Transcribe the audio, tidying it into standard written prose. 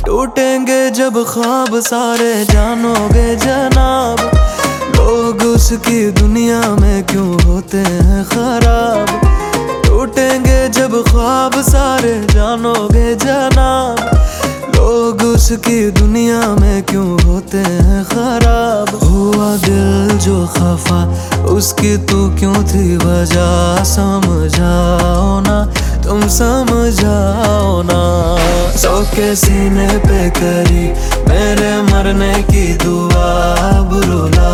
टूटेंगे जब ख्वाब सारे जानोगे जनाब, लोग उसकी दुनिया में क्यों होते हैं खराब। टूटेंगे जब ख्वाब सारे जानोगे जनाब, लोग उसकी दुनिया में क्यों होते हैं खराब। हुआ दिल जो खफा उसकी तू क्यों थी वजह, समझाओ ना तुम समझाओ ना। सौ के सीने पे करी मेरे मरने की दुआ, अब रुला